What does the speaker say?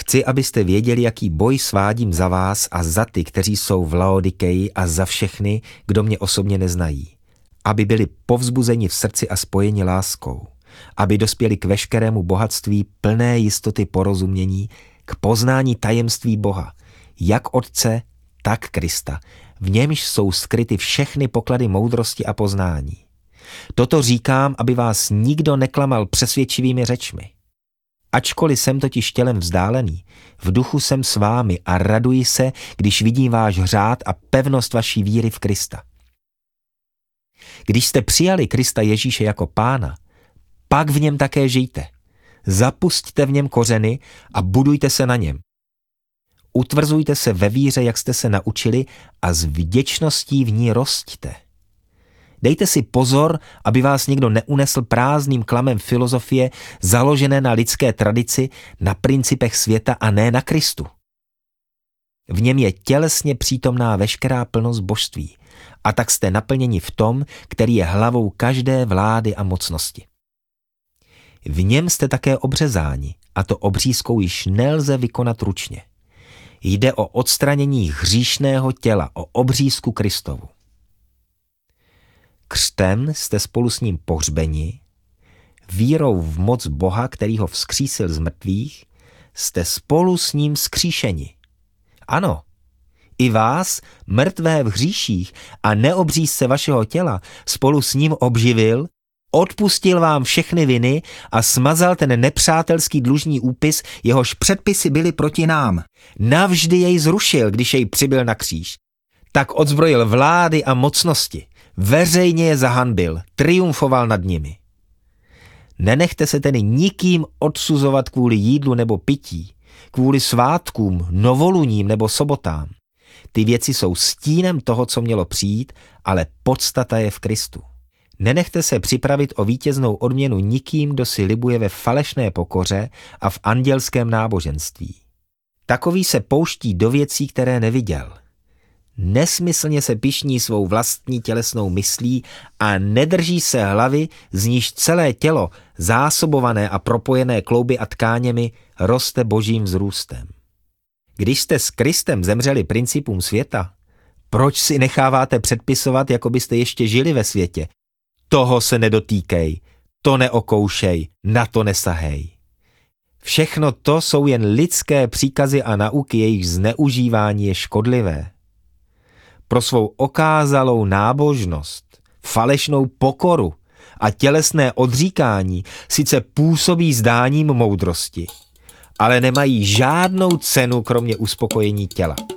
Chci, abyste věděli, jaký boj svádím za vás a za ty, kteří jsou v Laodikeji a za všechny, kdo mě osobně neznají. Aby byli povzbuzeni v srdci a spojeni láskou. Aby dospěli k veškerému bohatství plné jistoty porozumění, k poznání tajemství Boha, jak Otce, tak Krista. V němž jsou skryty všechny poklady moudrosti a poznání. Toto říkám, aby vás nikdo neklamal přesvědčivými řečmi. Ačkoliv jsem totiž tělem vzdálený, v duchu jsem s vámi a raduji se, když vidím váš řád a pevnost vaší víry v Krista. Když jste přijali Krista Ježíše jako Pána, pak v něm také žijte. Zapusťte v něm kořeny a budujte se na něm. Utvrzujte se ve víře, jak jste se naučili, a s vděčností v ní rosťte. Dejte si pozor, aby vás někdo neunesl prázdným klamem filozofie založené na lidské tradici, na principech světa a ne na Kristu. V něm je tělesně přítomná veškerá plnost božství, a tak jste naplněni v tom, který je hlavou každé vlády a mocnosti. V něm jste také obřezáni, a to obřízkou již nelze vykonat ručně. Jde o odstranění hříšného těla, o obřízku Kristovu. Křtem jste spolu s ním pohřbeni, vírou v moc Boha, který ho vzkřísil z mrtvých, jste spolu s ním vzkříšeni. Ano, i vás, mrtvé v hříších a neobřízce vašeho těla, spolu s ním obživil, odpustil vám všechny viny a smazal ten nepřátelský dlužní úpis, jehož předpisy byly proti nám. Navždy jej zrušil, když jej přibyl na kříž. Tak odzbrojil vlády a mocnosti. Veřejně je zahanbil, triumfoval nad nimi. Nenechte se tedy nikým odsuzovat kvůli jídlu nebo pití, kvůli svátkům, novoluním nebo sobotám. Ty věci jsou stínem toho, co mělo přijít, ale podstata je v Kristu. Nenechte se připravit o vítěznou odměnu nikým, kdo si libuje ve falešné pokoře a v andělském náboženství. Takový se pouští do věcí, které neviděl. Nesmyslně se pyšní svou vlastní tělesnou myslí a nedrží se hlavy, z níž celé tělo, zásobované a propojené klouby a tkáněmi, roste božím vzrůstem. Když jste s Kristem zemřeli principům světa, proč si necháváte předpisovat, jako byste ještě žili ve světě? Toho se nedotýkej, to neokoušej, na to nesahej. Všechno to jsou jen lidské příkazy a nauky, jejich zneužívání je škodlivé. Pro svou okázalou nábožnost, falešnou pokoru a tělesné odříkání sice působí zdáním moudrosti, ale nemají žádnou cenu kromě uspokojení těla.